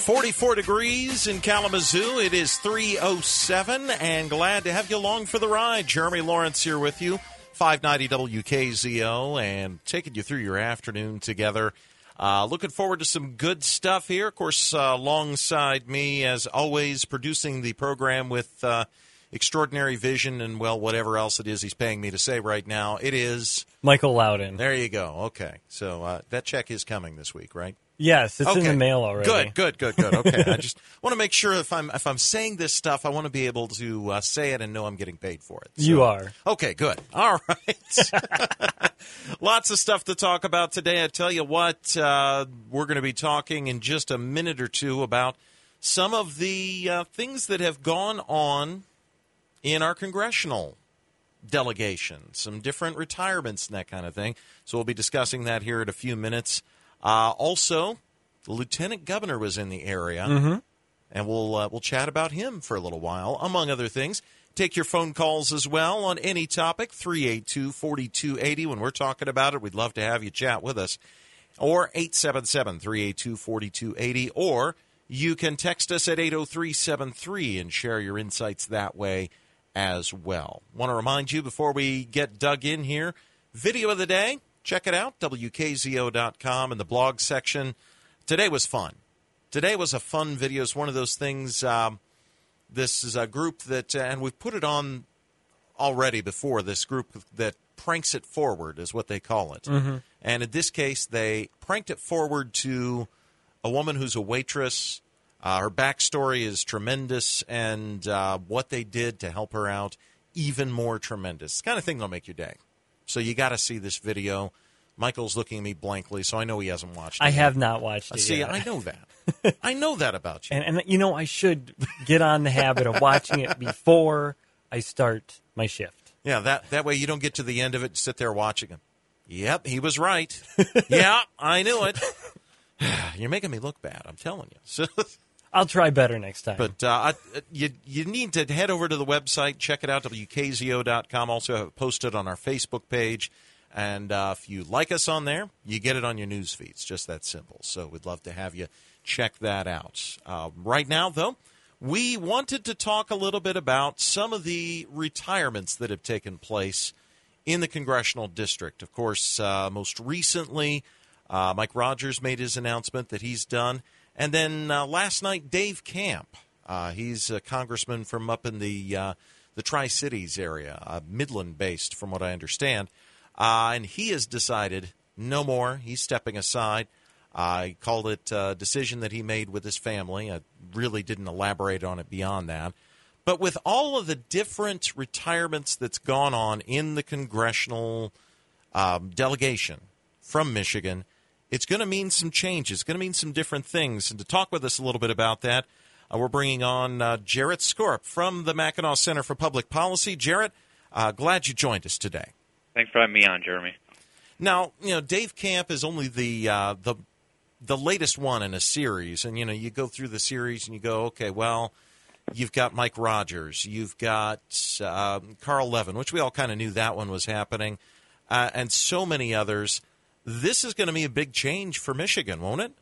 44 degrees in Kalamazoo. It is 3:07, and glad to have you along for the ride. Jeremy Lawrence here with you, 590 WKZO, and taking you through your afternoon together. Looking forward to some good stuff here. Of course, alongside me, as always, producing the program with extraordinary vision and, well, whatever else it is he's paying me to say right now. It is Michael Loudon. There you go. Okay. So that check is coming this week, right? Yes, it's in the mail already. Good. Okay. I just want to make sure if I'm saying this stuff, I want to be able to say it and know I'm getting paid for it. So. You are. Okay, good. All right. Lots of stuff to talk about today. I tell you what, we're going to be talking in just a minute or two about some of the things that have gone on in our congressional delegation, some different retirements and that kind of thing. So we'll be discussing that here in a few minutes. Also, the lieutenant governor was in the area, and we'll chat about him for a little while, among other things. Take your phone calls as well on any topic, 382-4280. When we're talking about it, we'd love to have you chat with us. Or 877-382-4280. Or you can text us at 80373 and share your insights that way as well. Want to remind you before we get dug in here, video of the day. Check it out, WKZO.com in the blog section. Today was fun. Today was a fun video. It's one of those things, this is a group that, and we've put it on already before, this group that pranks it forward is what they call it. And in this case, they pranked it forward to a woman who's a waitress. Her backstory is tremendous, and what they did to help her out, even more tremendous. It's the kind of thing that'll make your day. So you got to see this video. Michael's looking at me blankly, so I know he hasn't watched it. I have not watched it See, yet. I know that. I know that about you. And you know, I should get on the habit of watching it before I start my shift. Yeah, that way you don't get to the end of it and sit there watching him. Yep, he was right. Yeah, I knew it. You're making me look bad, I'm telling you. So, I'll try better next time. But you need to head over to the website, check it out, WKZO.com. Also have it posted on our Facebook page. And if you like us on there, you get it on your news feeds. Just that simple. So we'd love to have you check that out. Right now, though, we wanted to talk a little bit about some of the retirements that have taken place in the congressional district. Of course, most recently, Mike Rogers made his announcement that he's done. And then last night, Dave Camp, he's a congressman from up in the Tri-Cities area, Midland-based from what I understand. And he has decided no more. He's stepping aside. I called it a decision that he made with his family. I really didn't elaborate on it beyond that. But with all of the different retirements that's gone on in the congressional delegation from Michigan, it's going to mean some changes. It's going to mean some different things. And to talk with us a little bit about that, we're bringing on Jarrett Skorp from the Mackinac Center for Public Policy. Jarrett, glad you joined us today. Thanks for having me on, Jeremy. Now, you know, Dave Camp is only the latest one in a series. And, you know, you go through the series and you go, okay, well, you've got Mike Rogers. You've got Carl Levin, which we all kind of knew that one was happening, and so many others. This is going to be a big change for Michigan, won't it?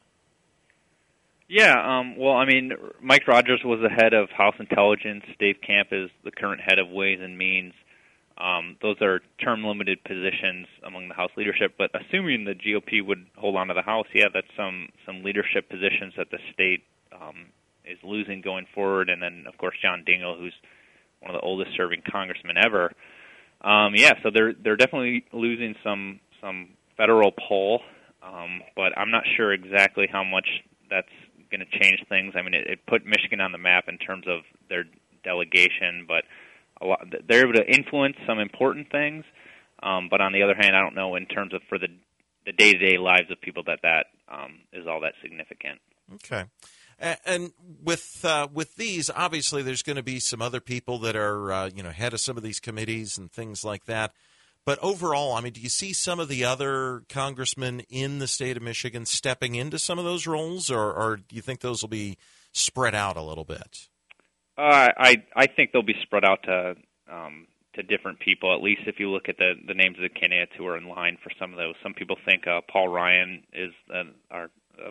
Yeah, well, I mean, Mike Rogers was the head of House Intelligence. Dave Camp is the current head of Ways and Means. Those are term-limited positions among the House leadership, but assuming the GOP would hold on to the House, yeah, that's some leadership positions that the state is losing going forward. And then, of course, John Dingell, who's one of the oldest-serving congressmen ever. Yeah, so they're definitely losing some federal pull, but I'm not sure exactly how much that's going to change things. I mean, it put Michigan on the map in terms of their delegation, but they're able to influence some important things, but on the other hand, I don't know in terms of for the day-to-day lives of people that is all that significant. Okay. And with these, obviously, there's going to be some other people that are head of some of these committees and things like that. But overall, I mean, do you see some of the other congressmen in the state of Michigan stepping into some of those roles, or do you think those will be spread out a little bit? I think they'll be spread out to different people. At least if you look at the names of the candidates who are in line for some of those. Some people think Paul Ryan is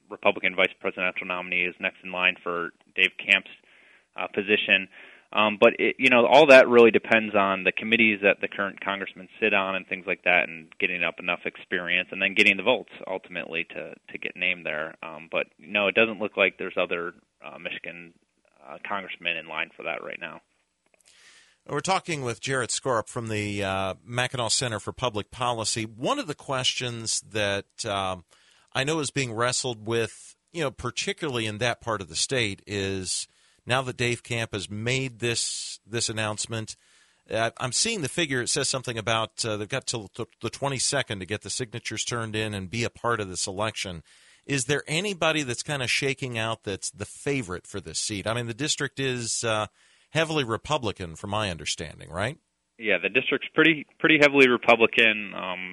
Republican vice presidential nominee, is next in line for Dave Camp's position. But all that really depends on the committees that the current congressmen sit on and things like that, and getting up enough experience, and then getting the votes ultimately to get named there. But no, it doesn't look like there's other Michigan congressmen in line for that right now. We're talking with Jarrett Skorup from the Mackinac Center for Public Policy. One of the questions that I know is being wrestled with, particularly in that part of the state, is now that Dave Camp has made this announcement, I'm seeing the figure. It says something about they've got till the 22nd to get the signatures turned in and be a part of this election. Is there anybody that's kind of shaking out that's the favorite for this seat? I mean, the district is heavily Republican, from my understanding, right? Yeah, the district's pretty heavily Republican.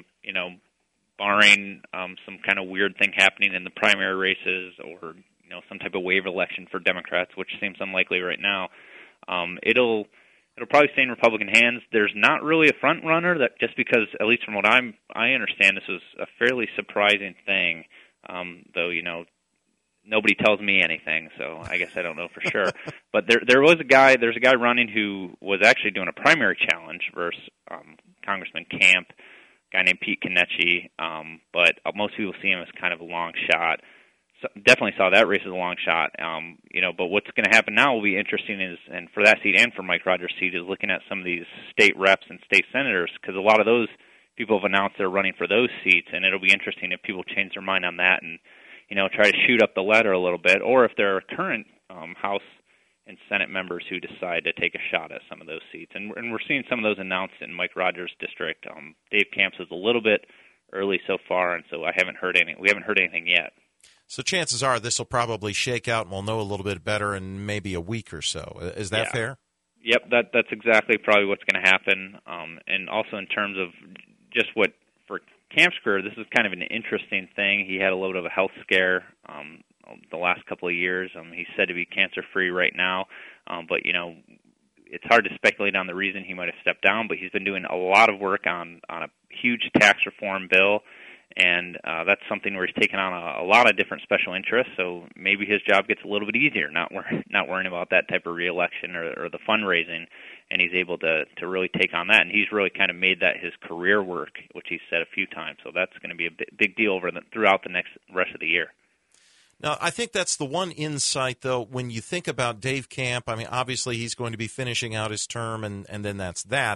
Barring some kind of weird thing happening in the primary races, or some type of wave election for Democrats, which seems unlikely right now. It'll probably stay in Republican hands. There's not really a front runner, that just because, at least from what I understand, this was a fairly surprising thing. Though nobody tells me anything, so I guess I don't know for sure. But there's a guy running who was actually doing a primary challenge versus Congressman Camp, a guy named Pete Kenichi. But most people see him as kind of a long shot. So definitely saw that race as a long shot. But what's going to happen now will be interesting, and for that seat and for Mike Rogers' seat, is looking at some of these state reps and state senators, because a lot of those people have announced they're running for those seats, and it'll be interesting if people change their mind on that and try to shoot up the ladder a little bit, or if there are current House and Senate members who decide to take a shot at some of those seats. And we're seeing some of those announced in Mike Rogers' district. Dave Camp's is a little bit early so far, and so we haven't heard anything yet. So chances are this will probably shake out, and we'll know a little bit better in maybe a week or so. Is that fair? Yep, that's exactly probably what's going to happen. And also in terms of just what for Camp's career, this is kind of an interesting thing. He had a little bit of a health scare the last couple of years. He's said to be cancer-free right now, but it's hard to speculate on the reason he might have stepped down. But he's been doing a lot of work on a huge tax reform bill, and that's something where he's taken on a lot of different special interests. So maybe his job gets a little bit easier, not worrying about that type of reelection or the fundraising, and he's able to really take on that. And he's really kind of made that his career work, which he's said a few times. So that's going to be a big deal throughout the rest of the year. Now, I think that's the one insight, though, when you think about Dave Camp. I mean, obviously he's going to be finishing out his term, and then that's that.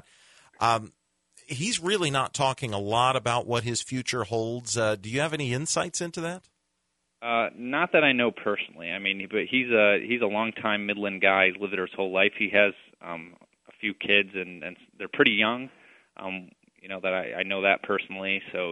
He's really not talking a lot about what his future holds. Do you have any insights into that? Not that I know personally. I mean, but he's a longtime Midland guy. He's lived there his whole life. He has a few kids, and they're pretty young. That I know that personally. So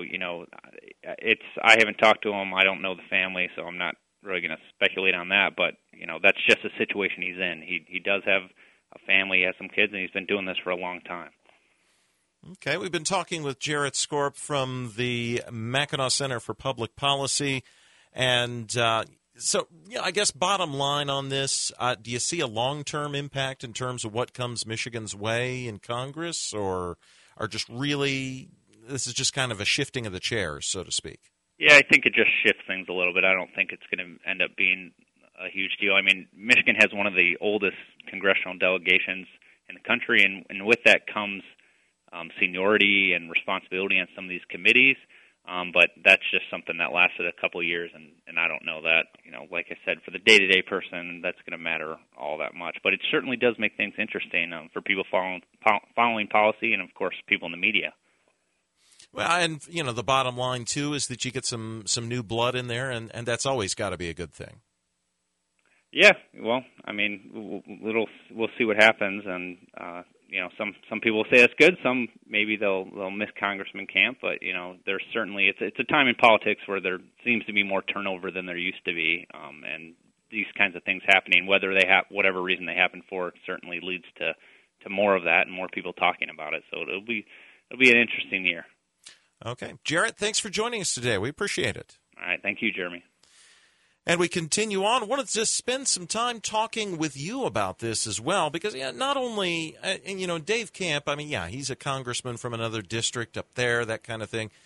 I haven't talked to him. I don't know the family, so I'm not really going to speculate on that. But that's just the situation he's in. He does have a family. He has some kids, and he's been doing this for a long time. Okay, we've been talking with Jarrett Skorup from the Mackinac Center for Public Policy. And so, I guess bottom line on this, do you see a long-term impact in terms of what comes Michigan's way in Congress, or just really this is just kind of a shifting of the chairs, so to speak? Yeah, I think it just shifts things a little bit. I don't think it's going to end up being a huge deal. I mean, Michigan has one of the oldest congressional delegations in the country, and with that comes seniority and responsibility on some of these committees, but that's just something that lasted a couple of years, and I don't know that, like I said, for the day-to-day person, that's going to matter all that much. But it certainly does make things interesting for people following policy and, of course, people in the media. Well, and, the bottom line, too, is that you get some new blood in there, and that's always got to be a good thing. Yeah, well, I mean, we'll see what happens, and some people will say that's good. Some maybe they'll miss Congressman Camp, but there's certainly it's a time in politics where there seems to be more turnover than there used to be, and these kinds of things happening, whether they have whatever reason they happen for, certainly leads to more of that and more people talking about it. So it'll be an interesting year. Okay, Jarrett, thanks for joining us today. We appreciate it. All right, thank you, Jeremy. And we continue on. I wanted to just spend some time talking with you about this as well, because not only, Dave Camp, I mean, he's a congressman from another district up there, that kind of thing.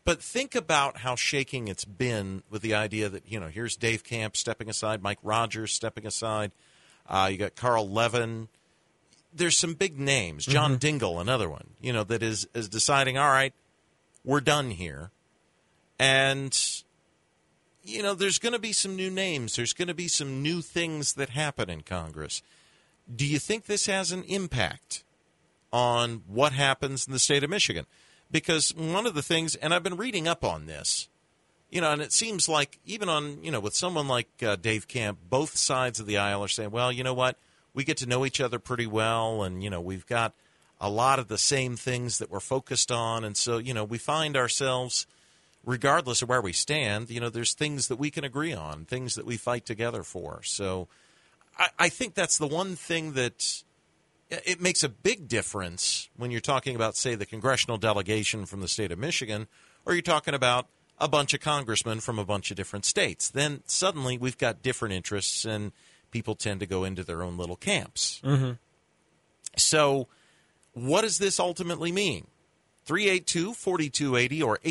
But think about how shaking it's been with the idea that, here's Dave Camp stepping aside, Mike Rogers stepping aside. You got Carl Levin. There's some big names. John Dingell, another one, that is deciding, all right, we're done here. And, there's going to be some new names. There's going to be some new things that happen in Congress. Do you think this has an impact on what happens in the state of Michigan? Because one of the things, and I've been reading up on this, and it seems like even on, with someone like Dave Camp, both sides of the aisle are saying, well, you know what, we get to know each other pretty well, and, we've got a lot of the same things that we're focused on, and so, we find ourselves, regardless of where we stand, there's things that we can agree on, things that we fight together for. So I think that's the one thing that it makes a big difference when you're talking about, say, the congressional delegation from the state of Michigan, or you're talking about a bunch of congressmen from a bunch of different states. Then suddenly we've got different interests, and people tend to go into their own little camps. So what does this ultimately mean? 382-4280 or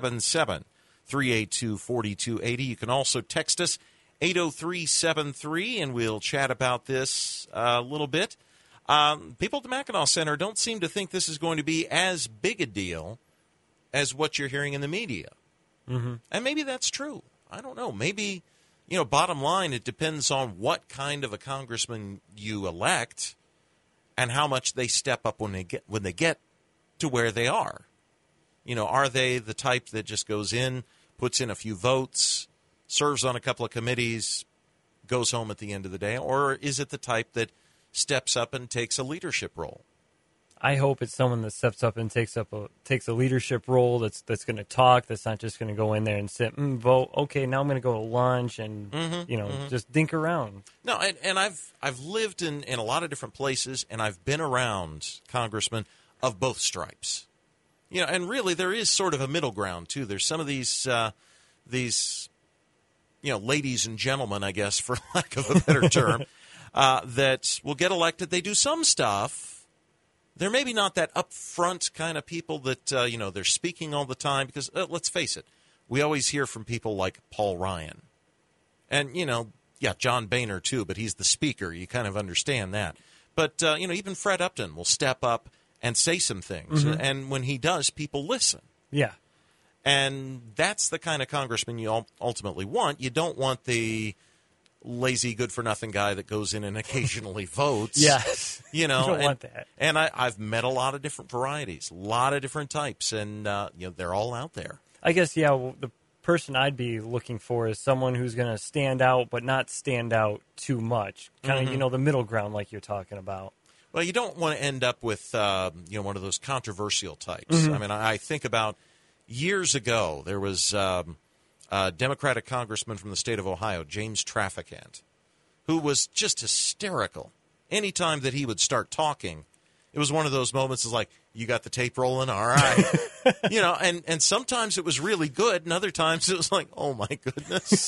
877-382-4280. You can also text us 80373, and we'll chat about this a little bit. People at the Mackinac Center don't seem to think this is going to be as big a deal as what you're hearing in the media. And maybe that's true. I don't know. Maybe, bottom line, it depends on what kind of a congressman you elect and how much they step up when they get to where they are. Are they the type that just goes in, puts in a few votes, serves on a couple of committees, goes home at the end of the day? Or is it the type that steps up and takes a leadership role? I hope it's someone that steps up and takes a leadership role. That's going to talk. That's not just going to go in there and sit and vote. Okay, now I'm going to go to lunch and just dink around. No, and I've lived in a lot of different places, and I've been around congressmen of both stripes. And really there is sort of a middle ground too. There's some of these ladies and gentlemen, I guess, for lack of a better term. That will get elected. They do some stuff. They're maybe not that upfront kind of people that, they're speaking all the time. Because, let's face it, we always hear from people like Paul Ryan. And, John Boehner, too, but he's the speaker. You kind of understand that. But, even Fred Upton will step up and say some things. And when he does, people listen. Yeah. And that's the kind of congressman you ultimately want. You don't want the lazy, good-for-nothing guy that goes in and occasionally votes. Yes. You don't want that. And I've met a lot of different varieties, a lot of different types, and they're all out there. I guess, the person I'd be looking for is someone who's going to stand out but not stand out too much. Kind of, the middle ground like you're talking about. Well, you don't want to end up with, one of those controversial types. I mean, I think about years ago, there was a Democratic congressman from the state of Ohio, James Traficant, who was just hysterical. Anytime that he would start talking, it was one of those moments like, you got the tape rolling? All right. And sometimes it was really good, and other times it was like, oh, my goodness.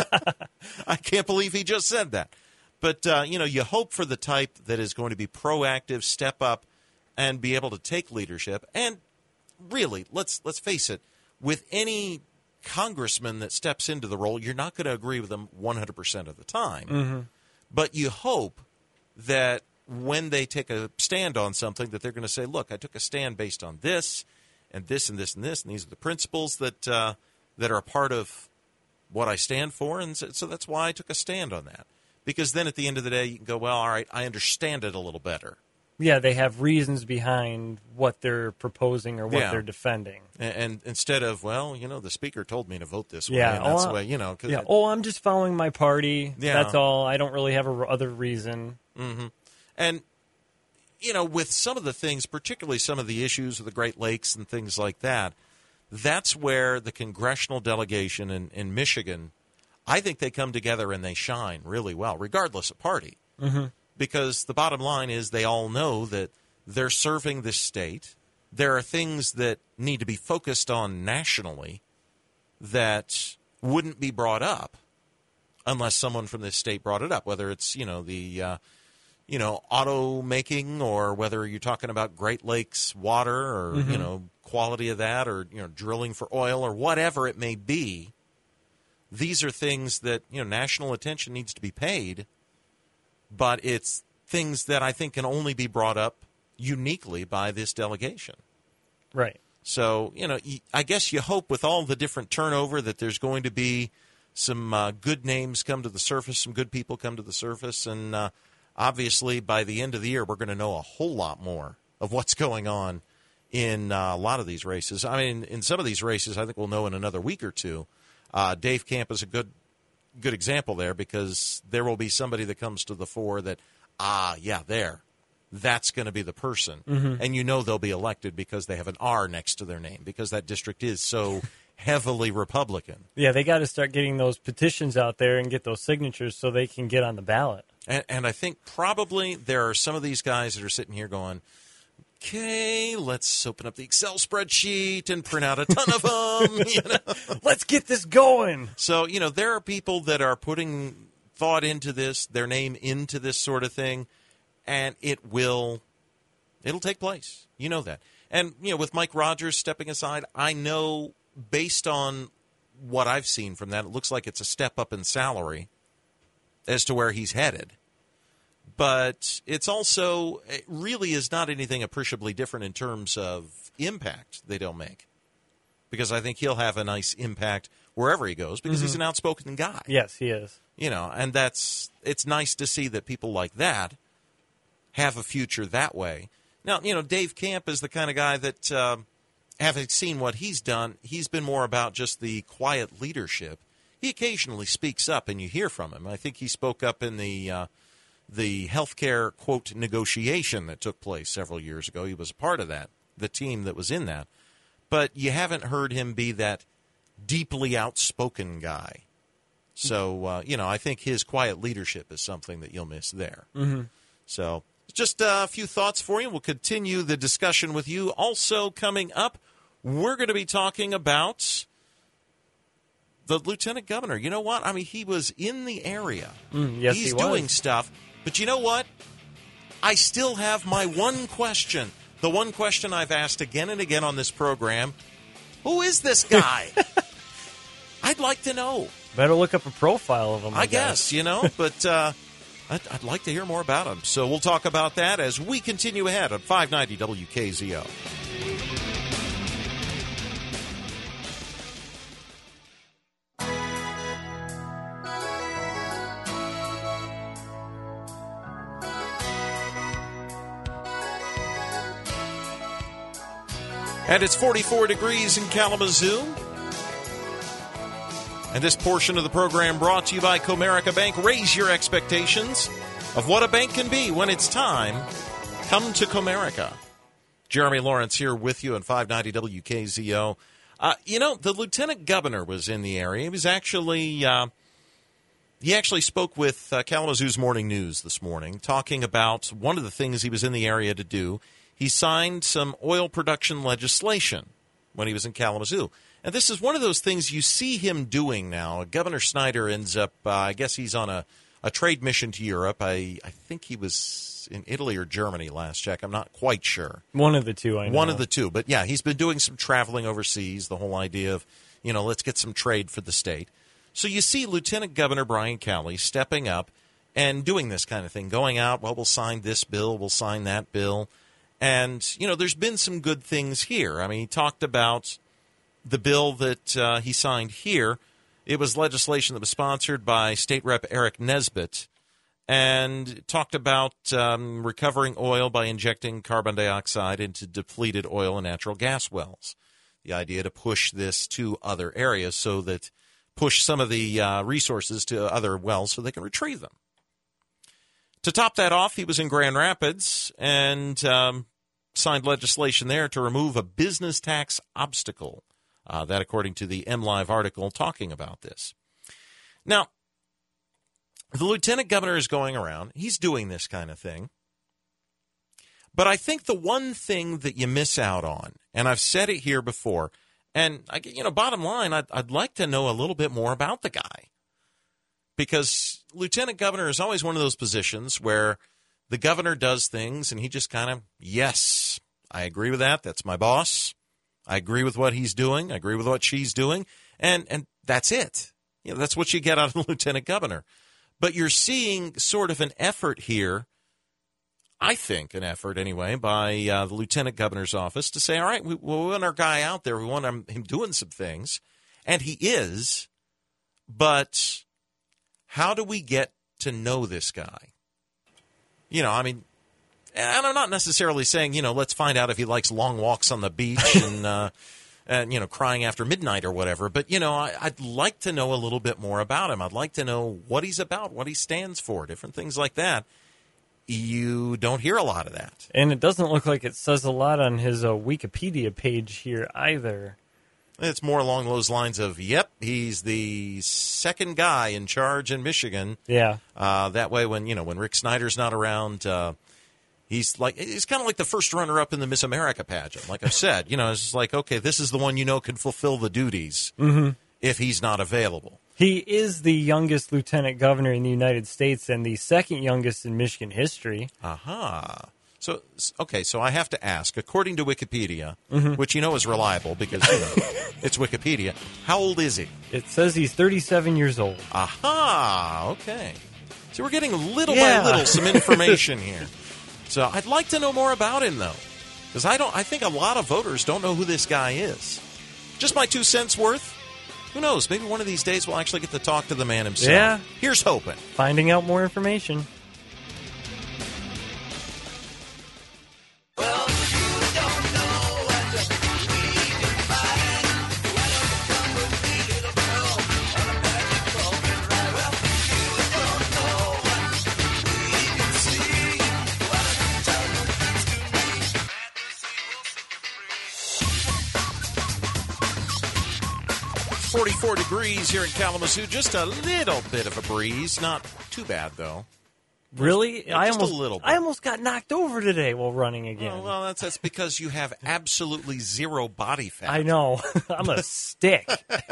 I can't believe he just said that. But, you hope for the type that is going to be proactive, step up, and be able to take leadership. And really, let's face it, with any congressman that steps into the role, you're not going to agree with them 100% of the time. But you hope that when they take a stand on something, that they're going to say, look, I took a stand based on this, and this, and this, and this, and these are the principles that are a part of what I stand for, and so that's why I took a stand on that. Because then at the end of the day, you can go, well, all right, I understand it a little better. Yeah, they have reasons behind what they're proposing or what they're defending. And instead of, well, the speaker told me to vote this way, and that's the way, I'm just following my party. Yeah. That's all. I don't really have a other reason. And, with some of the things, particularly some of the issues of the Great Lakes and things like that, that's where the congressional delegation in Michigan, I think they come together and they shine really well, regardless of party. Because the bottom line is they all know that they're serving this state. There are things that need to be focused on nationally that wouldn't be brought up unless someone from this state brought it up, whether it's, the auto making, or whether you're talking about Great Lakes water, or, quality of that, or drilling for oil, or whatever it may be. These are things that national attention needs to be paid, but it's things that I think can only be brought up uniquely by this delegation. Right. So, I guess you hope with all the different turnover that there's going to be some good names come to the surface, some good people come to the surface, and obviously by the end of the year we're going to know a whole lot more of what's going on in a lot of these races. I mean, in some of these races I think we'll know in another week or two. Dave Camp is a good example there, because there will be somebody that comes to the fore that, that's going to be the person. Mm-hmm. And they'll be elected because they have an R next to their name, because that district is so heavily Republican. Yeah, they got to start getting those petitions out there and get those signatures so they can get on the ballot. And I think probably there are some of these guys that are sitting here going, okay, let's open up the Excel spreadsheet and print out a ton of them. Let's get this going. So, there are people that are putting thought into this, their name into this sort of thing, and it'll take place. You know that. And, with Mike Rogers stepping aside, I know based on what I've seen from that, it looks like it's a step up in salary as to where he's headed. But it really is not anything appreciably different in terms of impact they'll make. Because I think he'll have a nice impact wherever he goes, because he's an outspoken guy. Yes, he is. And it's nice to see that people like that have a future that way. Now, Dave Camp is the kind of guy that, having seen what he's done, he's been more about just the quiet leadership. He occasionally speaks up, and you hear from him. I think he spoke up in the healthcare, quote, negotiation that took place several years ago. He was a part of that, the team that was in that. But you haven't heard him be that deeply outspoken guy. So, I think his quiet leadership is something that you'll miss there. Mm-hmm. So, just a few thoughts for you. We'll continue the discussion with you. Also coming up, we're going to be talking about the lieutenant governor. You know what? I mean, he was in the area. Yes, he's doing stuff. But you know what? I still have my one question. The one question I've asked again and again on this program. Who is this guy? I'd like to know. Better look up a profile of him. I guess, but I'd like to hear more about him. So we'll talk about that as we continue ahead on 590 WKZO. And it's 44 degrees in Kalamazoo. And this portion of the program brought to you by Comerica Bank. Raise your expectations of what a bank can be when it's time. Come to Comerica. Jeremy Lawrence here with you on 590 WKZO. The lieutenant governor was in the area. He was actually spoke with Kalamazoo's Morning News this morning, talking about one of the things he was in the area to do. He signed some oil production legislation when he was in Kalamazoo. And this is one of those things you see him doing now. Governor Snyder ends up, I guess he's on a trade mission to Europe. I think he was in Italy or Germany last check. I'm not quite sure. One of the two, I know. One of the two. But, yeah, he's been doing some traveling overseas, the whole idea of, let's get some trade for the state. So you see Lieutenant Governor Brian Cowley stepping up and doing this kind of thing, going out, well, we'll sign this bill, we'll sign that bill. And, there's been some good things here. I mean, he talked about the bill that he signed here. It was legislation that was sponsored by State Rep Eric Nesbitt, and talked about recovering oil by injecting carbon dioxide into depleted oil and natural gas wells. The idea to push this to other areas so that push some of the resources to other wells so they can retrieve them. To top that off, he was in Grand Rapids and signed legislation there to remove a business tax obstacle. That according to the MLive article talking about this. Now, the lieutenant governor is going around. He's doing this kind of thing. But I think the one thing that you miss out on, and I've said it here before, and bottom line, I'd like to know a little bit more about the guy. Because lieutenant governor is always one of those positions where the governor does things and he just kind of, yes, I agree with that. That's my boss. I agree with what he's doing. I agree with what she's doing. And that's it. That's what you get out of the lieutenant governor. But you're seeing sort of an effort here, I think an effort anyway, by the lieutenant governor's office to say, all right, we want our guy out there. We want him doing some things. And he is. But how do we get to know this guy? And I'm not necessarily saying, let's find out if he likes long walks on the beach and crying after midnight or whatever. But, I'd like to know a little bit more about him. I'd like to know what he's about, what he stands for, different things like that. You don't hear a lot of that. And it doesn't look like it says a lot on his Wikipedia page here either. It's more along those lines of, yep, he's the second guy in charge in Michigan. Yeah. That way when Rick Snyder's not around, he's kind of like the first runner-up in the Miss America pageant. Like I said, it's just like, okay, this is the one can fulfill the duties if he's not available. He is the youngest lieutenant governor in the United States and the second youngest in Michigan history. Aha. So I have to ask, according to Wikipedia, which is reliable because it's Wikipedia, how old is he? It says he's 37 years old. Aha, okay. So we're getting little by little some information here. So I'd like to know more about him, though, because I think a lot of voters don't know who this guy is. Just my 2 cents worth. Who knows? Maybe one of these days we'll actually get to talk to the man himself. Yeah. Here's hoping. Finding out more information. Well, you don't know what we can find. Welcome with me, little girl, on a magic carpet ride. Well, you don't know what we can see. Welcome to me. Fantasy will set you free. 44 degrees here in Kalamazoo. Just a little bit of a breeze. Not too bad, though. Really? Yeah, just a little bit. I almost got knocked over today while running again. Well, that's because you have absolutely zero body fat. I know. I'm a stick.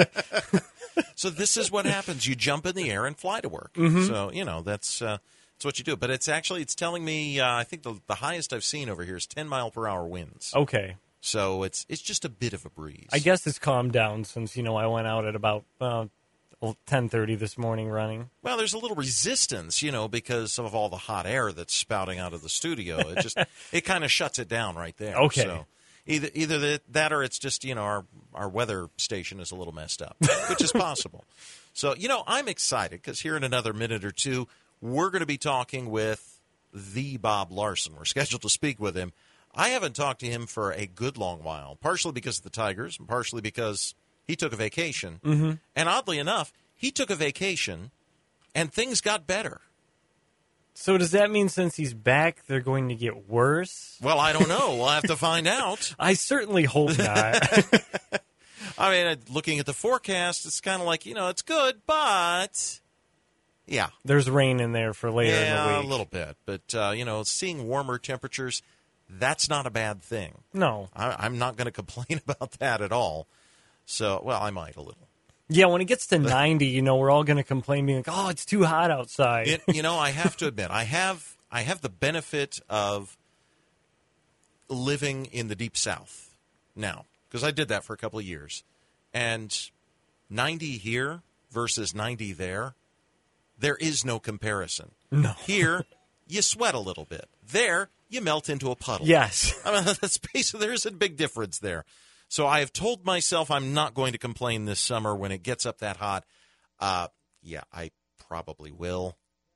So this is what happens. You jump in the air and fly to work. So, that's what you do. But it's telling me, I think the highest I've seen over here is 10-mile-per-hour winds. Okay. So it's just a bit of a breeze. I guess it's calmed down since, I went out at about 10:30 this morning running. Well, there's a little resistance, because of all the hot air that's spouting out of the studio. It kind of shuts it down right there. Okay. So either that or it's just, our weather station is a little messed up, which is possible. So, I'm excited because here in another minute or two, we're going to be talking with the Bob Larson. We're scheduled to speak with him. I haven't talked to him for a good long while, partially because of the Tigers and partially because he took a vacation. And oddly enough, he took a vacation and things got better. So does that mean since he's back, they're going to get worse? Well, I don't know. We'll have to find out. I certainly hope not. I mean, looking at the forecast, it's kind of like, it's good, but yeah. There's rain in there for later in the week. Yeah, a little bit. But, seeing warmer temperatures, that's not a bad thing. No. I'm not going to complain about that at all. So, well, I might a little. Yeah, when it gets to 90, we're all going to complain, being like, "Oh, it's too hot outside." I have to admit, I have the benefit of living in the Deep South now because I did that for a couple of years, and 90 here versus 90 there is no comparison. No. Here, you sweat a little bit. There, you melt into a puddle. Yes. I mean, that's basically, there's a big difference there. So I have told myself I'm not going to complain this summer when it gets up that hot. Yeah, I probably will.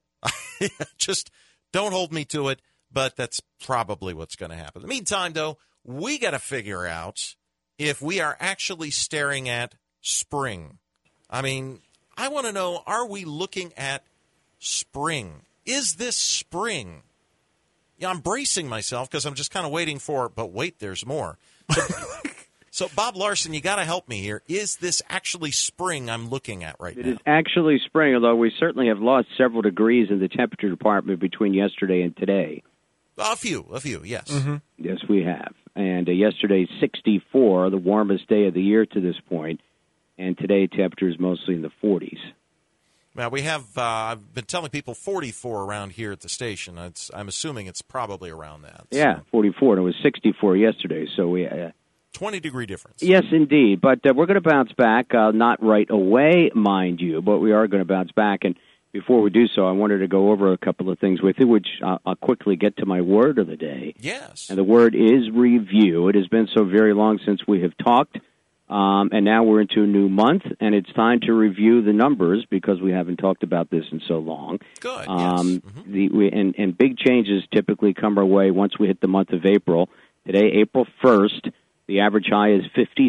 Just don't hold me to it, but that's probably what's going to happen. In the meantime, though, we got to figure out if we are actually staring at spring. I mean, I want to know, are we looking at spring? Is this spring? Yeah, I'm bracing myself because I'm just kind of waiting for, but wait, there's more. So, Bob Larson, you got to help me here. Is this actually spring I'm looking at right now? It is actually spring, although we certainly have lost several degrees in the temperature department between yesterday and today. A few, yes. Mm-hmm. Yes, we have. And yesterday, 64, the warmest day of the year to this point, and today temperature is mostly in the 40s. Now, we have, I've been telling people 44 around here at the station. I'm assuming it's probably around that. So. Yeah, 44, and it was 64 yesterday, so we 20-degree difference. Yes, indeed. But we're going to bounce back, not right away, mind you, but we are going to bounce back. And before we do so, I wanted to go over a couple of things with you, which I'll quickly get to my word of the day. Yes. And the word is review. It has been so very long since we have talked, and now we're into a new month, and it's time to review the numbers because we haven't talked about this in so long. Good, yes. And big changes typically come our way once we hit the month of April. Today, April 1st, the average high is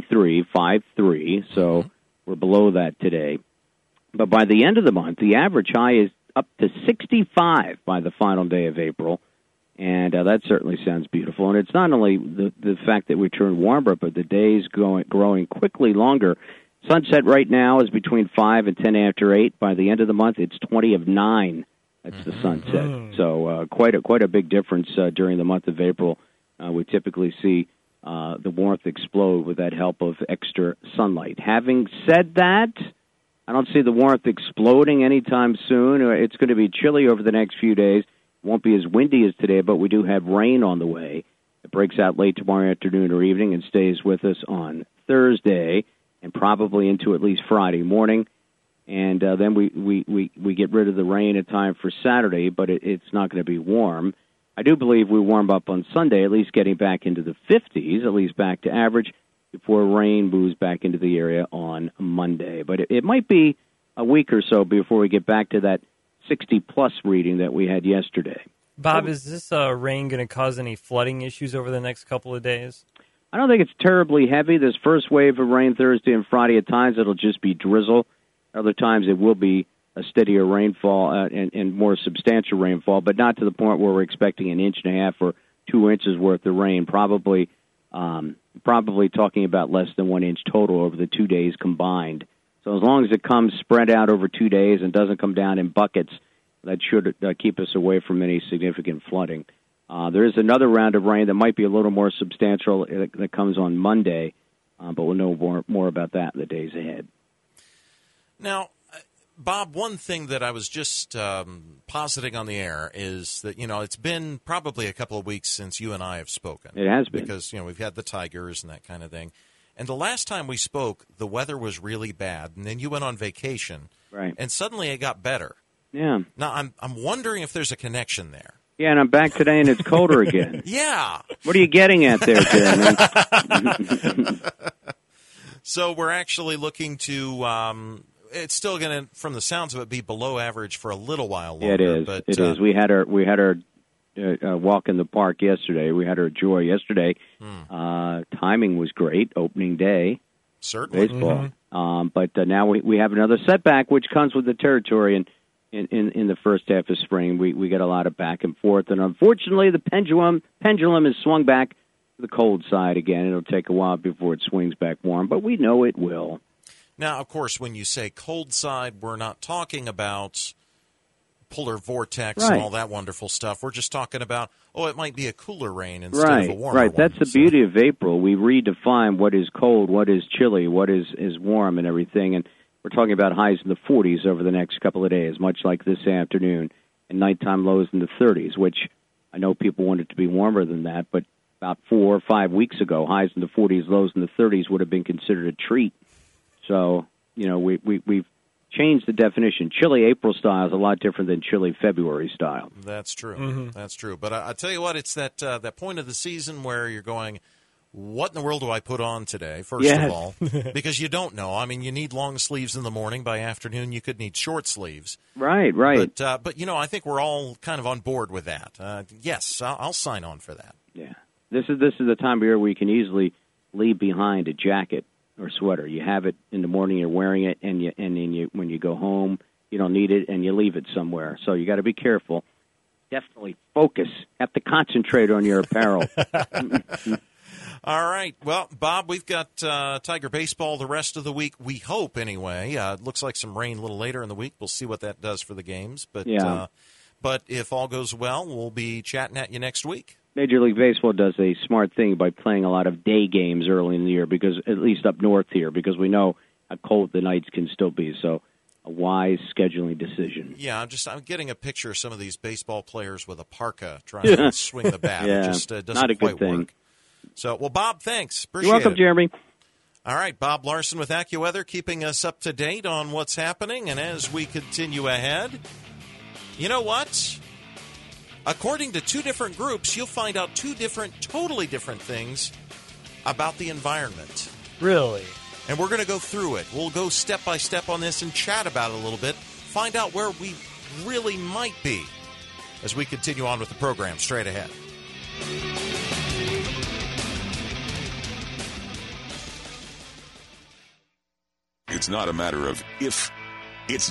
53, so we're below that today. But by the end of the month, the average high is up to 65 by the final day of April, and that certainly sounds beautiful. And it's not only the fact that we turn warmer, but the days growing quickly longer. Sunset right now is between 5 and 10 after 8. By the end of the month, it's 20 of 9. That's the sunset. So quite a big difference during the month of April. We typically see the warmth explode with that help of extra sunlight. Having said that, I don't see the warmth exploding anytime soon. It's going to be chilly over the next few days. It won't be as windy as today, but we do have rain on the way. It breaks out late tomorrow afternoon or evening and stays with us on Thursday and probably into at least Friday morning. And then we get rid of the rain in time for Saturday, but it's not going to be warm. I do believe we warm up on Sunday, at least getting back into the 50s, at least back to average, before rain moves back into the area on Monday. But it might be a week or so before we get back to that 60-plus reading that we had yesterday. Bob, is this rain going to cause any flooding issues over the next couple of days? I don't think it's terribly heavy. This first wave of rain Thursday and Friday, at times it'll just be drizzle. Other times it will be a steadier rainfall and more substantial rainfall, but not to the point where we're expecting an inch and a half or 2 inches worth of rain. Probably talking about less than 1 inch total over the 2 days combined. So as long as it comes spread out over 2 days and doesn't come down in buckets, that should keep us away from any significant flooding. There is another round of rain that might be a little more substantial that comes on Monday, but we'll know more about that in the days ahead. Now, Bob, one thing that I was just positing on the air is that, it's been probably a couple of weeks since you and I have spoken. It has been. Because, we've had the Tigers and that kind of thing. And the last time we spoke, the weather was really bad, and then you went on vacation. Right. And suddenly it got better. Yeah. Now, I'm wondering if there's a connection there. Yeah, and I'm back today, and it's colder again. Yeah. What are you getting at there, Jeremy? So we're actually looking to it's still going to, from the sounds of it, be below average for a little while longer. It is. But, it is. We had our walk in the park yesterday. We had our joy yesterday. Timing was great. Opening day. Certainly. Baseball. But now we have another setback, which comes with the territory. And in the first half of spring, we get a lot of back and forth. And unfortunately, the pendulum has swung back to the cold side again. It'll take a while before it swings back warm, but we know it will. Now, of course, when you say cold side, we're not talking about polar vortex and all that wonderful stuff. We're just talking about, it might be a cooler rain instead of a warmer one. Right, that's the beauty of April. We redefine what is cold, what is chilly, what is warm and everything. And we're talking about highs in the 40s over the next couple of days, much like this afternoon, and nighttime lows in the 30s, which I know people want it to be warmer than that, but about 4 or 5 weeks ago, highs in the 40s, lows in the 30s would have been considered a treat. So, we've changed the definition. Chilly April style is a lot different than chilly February style. That's true. That's true. But I tell you what, it's that point of the season where you're going, what in the world do I put on today, first of all? Because you don't know. I mean, you need long sleeves in the morning. By afternoon, you could need short sleeves. Right. But I think we're all kind of on board with that. Yes, I'll sign on for that. Yeah. This is the time of year where you can easily leave behind a jacket or sweater. You have it in the morning, you're wearing it, and when you go home, you don't need it, and you leave it somewhere. So you got to be careful. Definitely focus. Have to concentrate on your apparel. All right. Well, Bob, we've got Tiger baseball the rest of the week. We hope, anyway. It looks like some rain a little later in the week. We'll see what that does for the games. But but if all goes well, we'll be chatting at you next week. Major League Baseball does a smart thing by playing a lot of day games early in the year, because at least up north here, because we know how cold the nights can still be. So a wise scheduling decision. Yeah, I'm getting a picture of some of these baseball players with a parka trying to swing the bat. Yeah, It just doesn't not a quite good thing. work. So, well, Bob, thanks. Appreciate You're welcome, it. Jeremy. All right, Bob Larson with AccuWeather, keeping us up to date on what's happening. And as we continue ahead, you know what? According to two different groups, you'll find out two totally different things about the environment. Really? And we're going to go through it. We'll go step by step on this and chat about it a little bit, find out where we really might be as we continue on with the program straight ahead. It's not a matter of if, it's...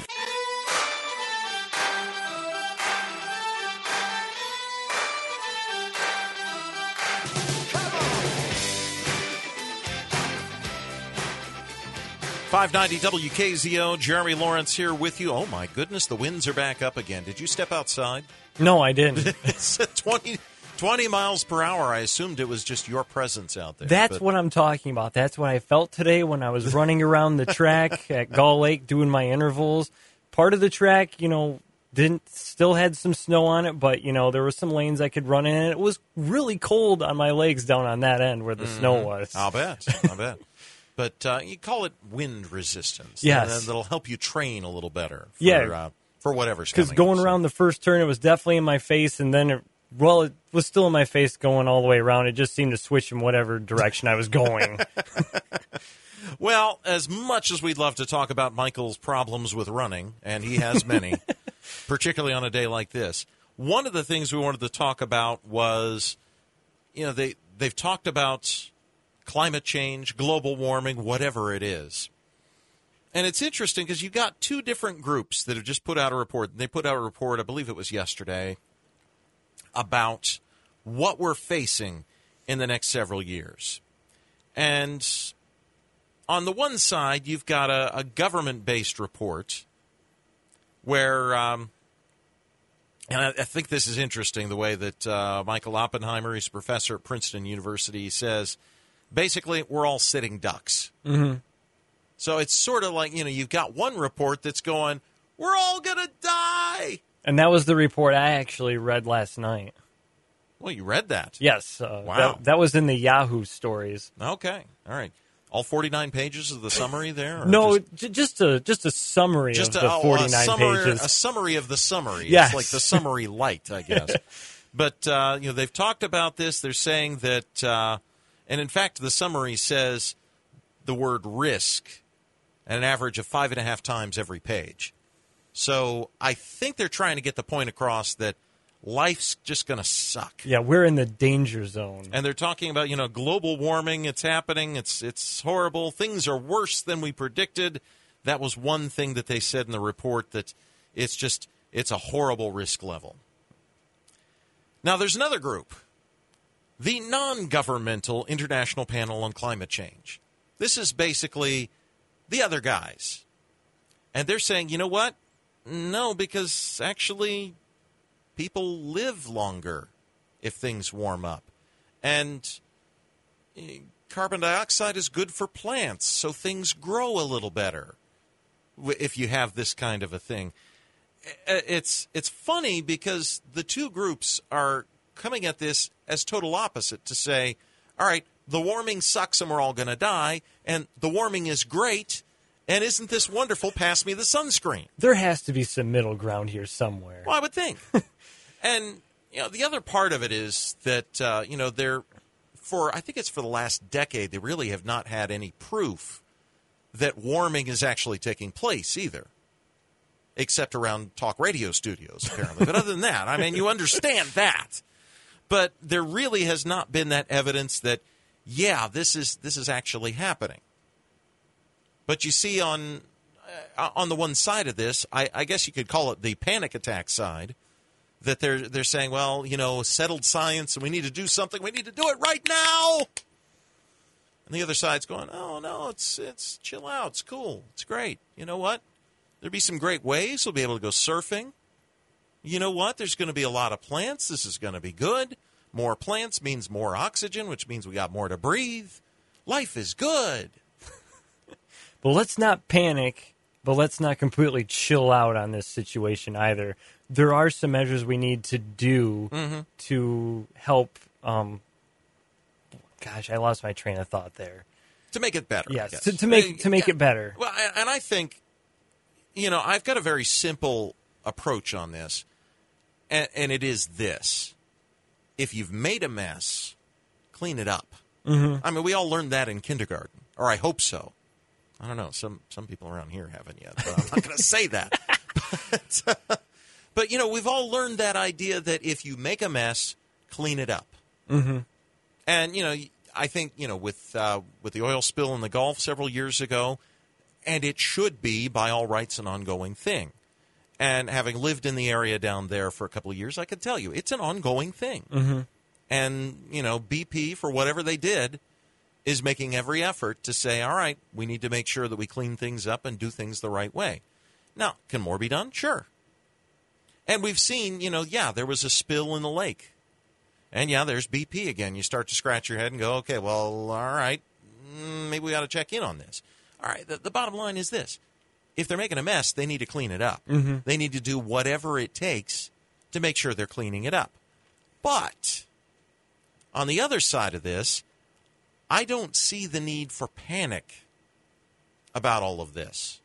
.590 WKZO, Jeremy Lawrence here with you. Oh, my goodness, the winds are back up again. Did you step outside? No, I didn't. It's at 20 miles per hour. I assumed it was just your presence out there. That's but what I'm talking about. That's what I felt today when I was running around the track at Gull Lake doing my intervals. Part of the track, still had some snow on it, but, there were some lanes I could run in. And it was really cold on my legs down on that end where the snow was. I'll bet. But you call it wind resistance. Yes. And that'll help you train a little better for whatever's coming. Because going up. around the first turn, it was definitely in my face, and then it was still in my face going all the way around. It just seemed to switch in whatever direction I was going. Well, as much as we'd love to talk about Michael's problems with running, and he has many, particularly on a day like this, one of the things we wanted to talk about was, they've talked about climate change, global warming, whatever it is. And it's interesting because you've got two different groups that have just put out a report. They put out a report, I believe it was yesterday, about what we're facing in the next several years. And on the one side, you've got a government-based report where, and I think this is interesting, the way that Michael Oppenheimer, he's a professor at Princeton University, says, basically, we're all sitting ducks. Mm-hmm. So it's sort of like, you've got one report that's going, we're all going to die. And that was the report I actually read last night. Well, you read that? Yes. Wow. That was in the Yahoo stories. Okay. All right. All 49 pages of the summary there? Or No, just a summary of the 49 pages. A summary of the summary. Yes. It's like the summary light, I guess. But, they've talked about this. They're saying that, and in fact, the summary says the word risk at an average of 5.5 times every page. So I think they're trying to get the point across that life's just going to suck. Yeah, we're in the danger zone. And they're talking about, global warming. It's happening. It's horrible. Things are worse than we predicted. That was one thing that they said in the report, that it's a horrible risk level. Now, there's another group, the Non-Governmental International Panel on Climate Change. This is basically the other guys. And they're saying, you know what? No, because actually people live longer if things warm up. And carbon dioxide is good for plants, so things grow a little better if you have this kind of a thing. It's funny because the two groups are coming at this as total opposite, to say, all right, the warming sucks and we're all going to die, and the warming is great, and isn't this wonderful? Pass me the sunscreen. There has to be some middle ground here somewhere. Well, I would think. And, the other part of it is that, I think it's for the last decade, they really have not had any proof that warming is actually taking place either, except around talk radio studios, apparently. But other than that, you understand that. But there really has not been that evidence that, yeah, this is actually happening. But you see on the one side of this, I guess you could call it the panic attack side, that they're saying, well, settled science, and we need to do something. We need to do it right now. And the other side's going, oh, no, it's chill out. It's cool. It's great. You know what? There'll be some great waves. We'll be able to go surfing. You know what? There's going to be a lot of plants. This is going to be good. More plants means more oxygen, which means we got more to breathe. Life is good. But let's not panic, but let's not completely chill out on this situation either. There are some measures we need to do to help gosh, I lost my train of thought there. To make it better. I Yes, guess. to make it better. Well, and I think, I've got a very simple approach on this, and it is this. If you've made a mess, clean it up. Mm-hmm. I mean, we all learned that in kindergarten, or I hope so. I don't know. Some people around here haven't yet, but I'm not going to say that. But, we've all learned that idea that if you make a mess, clean it up. Mm-hmm. And, I think, with the oil spill in the Gulf several years ago, and it should be, by all rights, an ongoing thing. And having lived in the area down there for a couple of years, I can tell you, it's an ongoing thing. Mm-hmm. And, BP, for whatever they did, is making every effort to say, all right, we need to make sure that we clean things up and do things the right way. Now, can more be done? Sure. And we've seen, there was a spill in the lake. And, there's BP again. You start to scratch your head and go, okay, well, all right, maybe we ought to check in on this. All right, the bottom line is this. If they're making a mess, they need to clean it up. Mm-hmm. They need to do whatever it takes to make sure they're cleaning it up. But on the other side of this, I don't see the need for panic about all of this.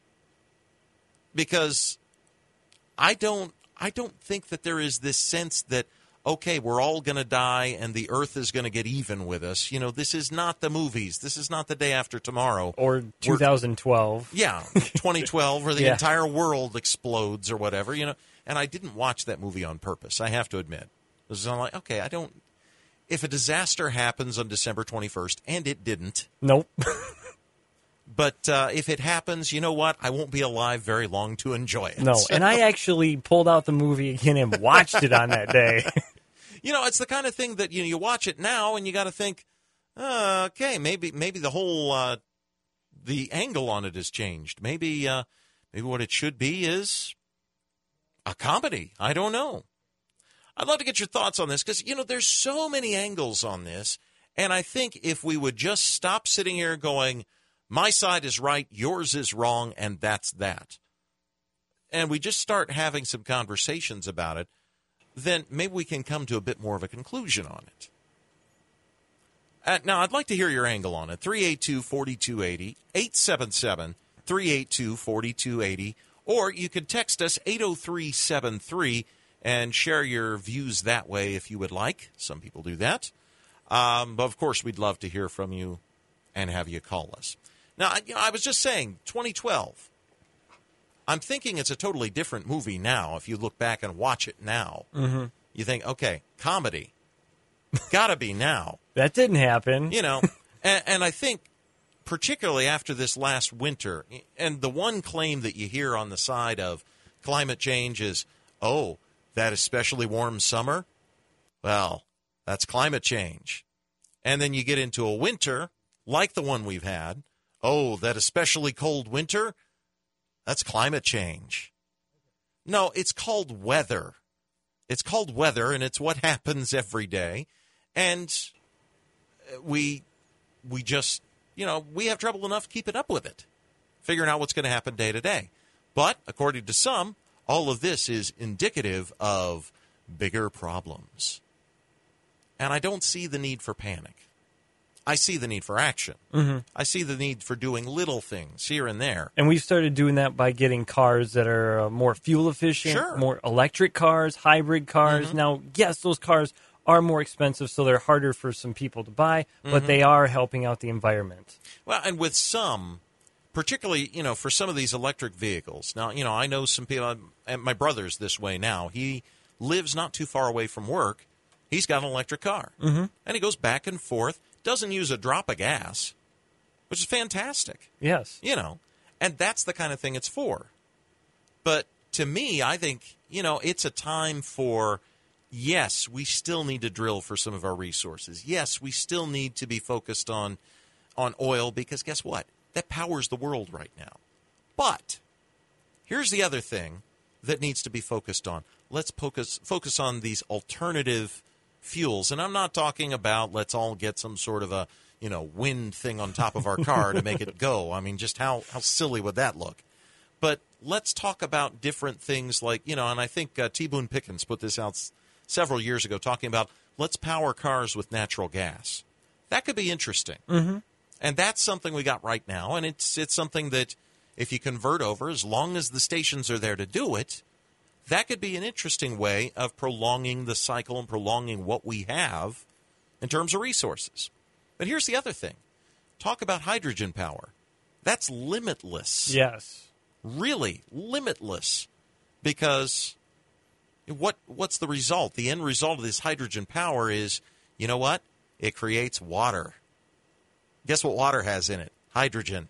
Because I don't think that there is this sense that, okay, we're all going to die and the earth is going to get even with us. This is not the movies. This is not The Day After Tomorrow. Or 2012. 2012, where the Yeah. entire world explodes or whatever, And I didn't watch that movie on purpose, I have to admit. It was like, okay, if a disaster happens on December 21st, and it didn't. Nope. But if it happens, you know what? I won't be alive very long to enjoy it. No, and I actually pulled out the movie again and watched it on that day. It's the kind of thing that you watch it now and you got to think, okay, maybe the whole the angle on it has changed. Maybe what it should be is a comedy. I don't know. I'd love to get your thoughts on this because there's so many angles on this, and I think if we would just stop sitting here going, my side is right, yours is wrong, and that's that. And we just start having some conversations about it, then maybe we can come to a bit more of a conclusion on it. Now, I'd like to hear your angle on it. 382-4280, 877-382-4280, or you can text us 80373 and share your views that way if you would like. Some people do that. But, of course, we'd love to hear from you and have you call us. Now, I was just saying, 2012. I'm thinking it's a totally different movie now. If you look back and watch it now, You think, okay, comedy, got to be now. That didn't happen. And I think particularly after this last winter, and the one claim that you hear on the side of climate change is, oh, that especially warm summer? Well, that's climate change. And then you get into a winter like the one we've had. Oh, that especially cold winter? That's climate change. No, it's called weather. It's called weather, and it's what happens every day. And we just, we have trouble enough keeping up with it, figuring out what's going to happen day to day. But according to some, all of this is indicative of bigger problems. And I don't see the need for panic. I see the need for action. Mm-hmm. I see the need for doing little things here and there. And we've started doing that by getting cars that are more fuel efficient, Sure. more electric cars, hybrid cars. Mm-hmm. Now, yes, those cars are more expensive, so they're harder for some people to buy, but they are helping out the environment. Well, and with some, particularly, for some of these electric vehicles. Now, I know some people, and my brother's this way now. He lives not too far away from work. He's got an electric car. Mm-hmm. And he goes back and forth. Doesn't use a drop of gas, which is fantastic. Yes. And that's the kind of thing it's for. But to me, I think, it's a time for, yes, we still need to drill for some of our resources. Yes, we still need to be focused on oil because guess what? That powers the world right now. But here's the other thing that needs to be focused on. Let's focus on these alternative fuels. And I'm not talking about let's all get some sort of a, wind thing on top of our car to make it go. I mean, just how silly would that look? But let's talk about different things like, and I think T. Boone Pickens put this out several years ago talking about let's power cars with natural gas. That could be interesting. Mm-hmm. And that's something we got right now, and it's something that if you convert over, as long as the stations are there to do it, that could be an interesting way of prolonging the cycle and prolonging what we have in terms of resources. But here's the other thing. Talk about hydrogen power. That's limitless. Yes. Really limitless. Because what's the result? The end result of this hydrogen power is, you know what? It creates water. Guess what water has in it? Hydrogen.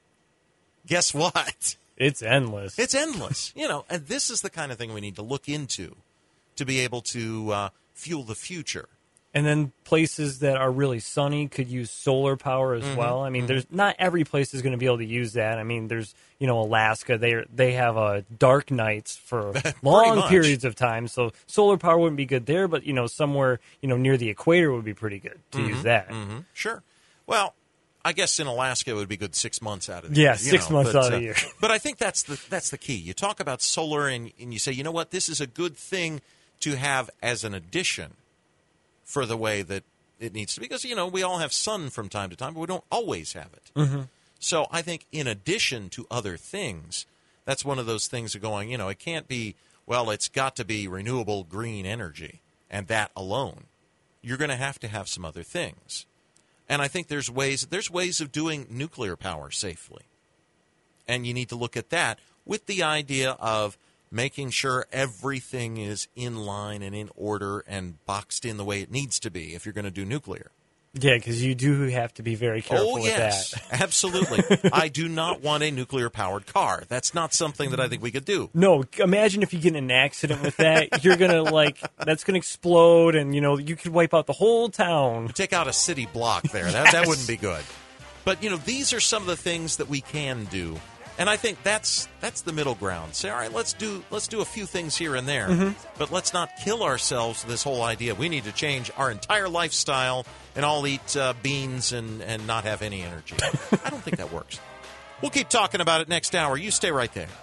Guess what? It's endless. It's endless. And this is the kind of thing we need to look into to be able to fuel the future. And then places that are really sunny could use solar power as well. I mean, there's not every place is going to be able to use that. I mean, there's, Alaska, they have dark nights for long periods of time. So solar power wouldn't be good there, but, somewhere, near the equator would be pretty good to use that. Mm-hmm. Sure. Well, I guess in Alaska it would be good 6 months out of the year. Yeah, 6 months out of the year. But I think that's the key. You talk about solar and you say, you know what, this is a good thing to have as an addition for the way that it needs to be. Because, we all have sun from time to time, but we don't always have it. Mm-hmm. So I think in addition to other things, that's one of those things of going, it can't be, well, it's got to be renewable green energy and that alone. You're going to have some other things. And I think there's ways of doing nuclear power safely. And you need to look at that with the idea of making sure everything is in line and in order and boxed in the way it needs to be if you're going to do nuclear. Yeah, because you do have to be very careful with yes, that. Absolutely. I do not want a nuclear-powered car. That's not something that I think we could do. No, imagine if you get in an accident with that. You're going to, that's going to explode, and, you could wipe out the whole town. Take out a city block there. That wouldn't be good. But, these are some of the things that we can do. And I think that's the middle ground. Say, all right, let's do a few things here and there, but let's not kill ourselves with this whole idea. We need to change our entire lifestyle and all eat beans and not have any energy. I don't think that works. We'll keep talking about it next hour. You stay right there.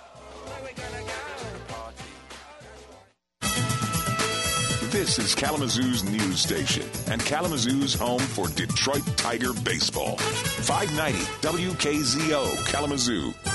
This is Kalamazoo's news station and Kalamazoo's home for Detroit Tiger baseball. 590 WKZO Kalamazoo.